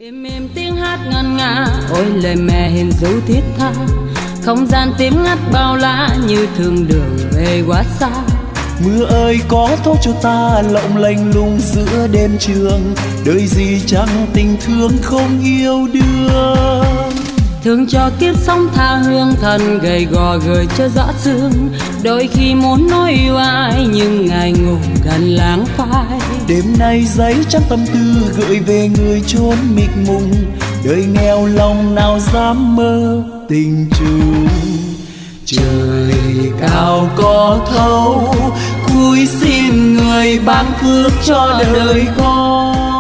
êm êm tiếng hát ngân nga, ôi lời mẹ hiền dấu thiết tha. Không gian tím ngắt bao la như thương đường về quá xa. Mưa ơi có thấu cho ta lộng lành lùng giữa đêm trường. Đời gì chẳng tình thương không yêu đương. Thương cho kiếp sống tha hương, thân gầy gò gửi cho rõ xương. Đôi khi muốn nói yêu ai nhưng ngài ngủ gần láng phai. Đêm nay giấy trắng tâm tư gửi về người chốn mịt mùng. Đời nghèo lòng nào dám mơ tình chung. Trời cao có thấu, cúi xin người ban phước cho đời con.